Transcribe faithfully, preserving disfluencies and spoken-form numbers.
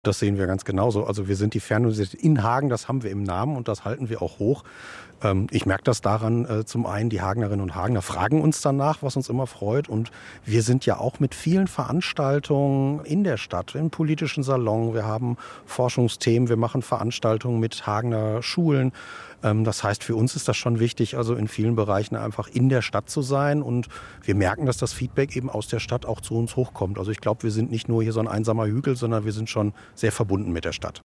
Das sehen wir ganz genauso. Also wir sind die Fernuniversität in Hagen, das haben wir im Namen und das halten wir auch hoch. Ähm, ich merke das daran, äh, zum einen, die Hagenerinnen und Hagener fragen uns danach, was uns immer freut. Und wir sind ja auch mit vielen Veranstaltungen in der Stadt, im politischen Salon. Wir haben Forschungsthemen, wir machen Veranstaltungen mit Hagener Schulen. Ähm, das heißt, für uns ist das schon wichtig, also in vielen Bereichen einfach in der Stadt zu sein. Und wir merken, dass das Feedback eben aus der Stadt auch zu uns hochkommt. Also ich glaube, wir sind nicht nur hier so ein einsamer Hügel, sondern wir sind schon sehr verbunden mit der Stadt.